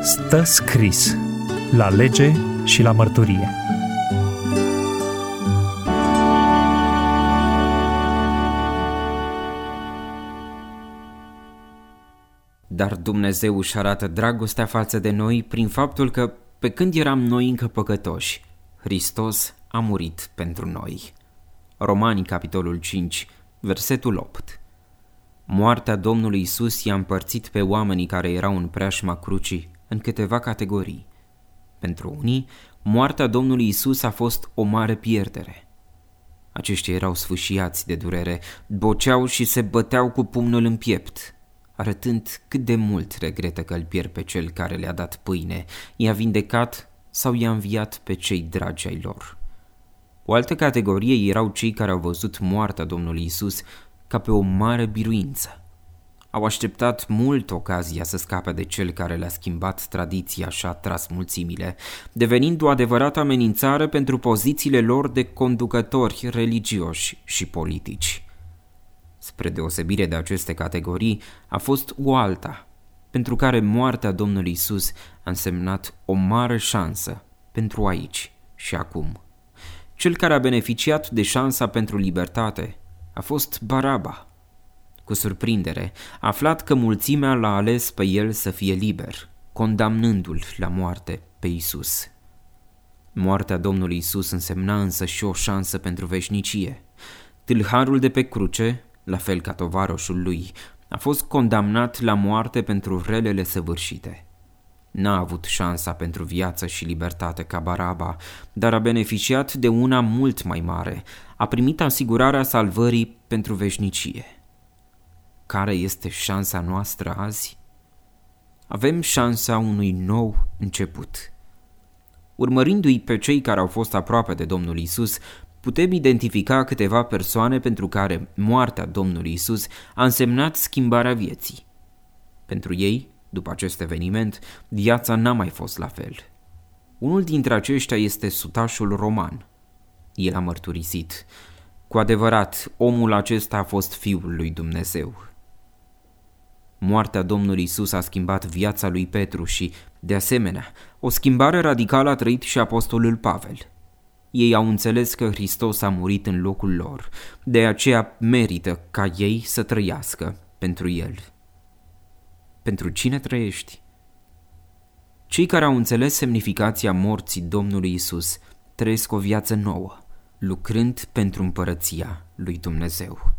Stă scris la lege și la mărturie. Dar Dumnezeu își arată dragostea față de noi prin faptul că, pe când eram noi încă păcătoși, Hristos a murit pentru noi. Romani, capitolul 5, versetul 8. Moartea Domnului Isus i-a împărțit pe oamenii care erau în preajma crucii în câteva categorii. Pentru unii, moartea Domnului Isus a fost o mare pierdere. Aceștia erau sfâșiați de durere, boceau și se băteau cu pumnul în piept, arătând cât de mult regretă că îl pierd pe cel care le-a dat pâine, i-a vindecat sau i-a înviat pe cei dragi ai lor. O altă categorie erau cei care au văzut moartea Domnului Isus ca pe o mare biruință. Au așteptat mult ocazia să scape de cel care le-a schimbat tradiția și a tras mulțimile, devenind o adevărată amenințare pentru pozițiile lor de conducători religioși și politici. Spre deosebire de aceste categorii, a fost o alta, pentru care moartea Domnului Isus a însemnat o mare șansă pentru aici și acum. Cel care a beneficiat de șansa pentru libertate a fost Baraba. Cu surprindere, a aflat că mulțimea l-a ales pe el să fie liber, condamnându-l la moarte pe Isus. Moartea Domnului Isus însemna însă și o șansă pentru veșnicie. Tâlharul de pe cruce, la fel ca tovarășul lui, a fost condamnat la moarte pentru relele săvârșite. N-a avut șansa pentru viață și libertate ca Baraba, dar a beneficiat de una mult mai mare. A primit asigurarea salvării pentru veșnicie. Care este șansa noastră azi? Avem șansa unui nou început. Urmărindu-i pe cei care au fost aproape de Domnul Isus, putem identifica câteva persoane pentru care moartea Domnului Isus a însemnat schimbarea vieții. Pentru ei, după acest eveniment, viața n-a mai fost la fel. Unul dintre aceștia este sutașul roman. El a mărturisit: cu adevărat, omul acesta a fost Fiul lui Dumnezeu. Moartea Domnului Isus a schimbat viața lui Petru și, de asemenea, o schimbare radicală a trăit și apostolul Pavel. Ei au înțeles că Hristos a murit în locul lor, de aceea merită ca ei să trăiască pentru El. Pentru cine trăiești? Cei care au înțeles semnificația morții Domnului Isus trăiesc o viață nouă, lucrând pentru împărăția lui Dumnezeu.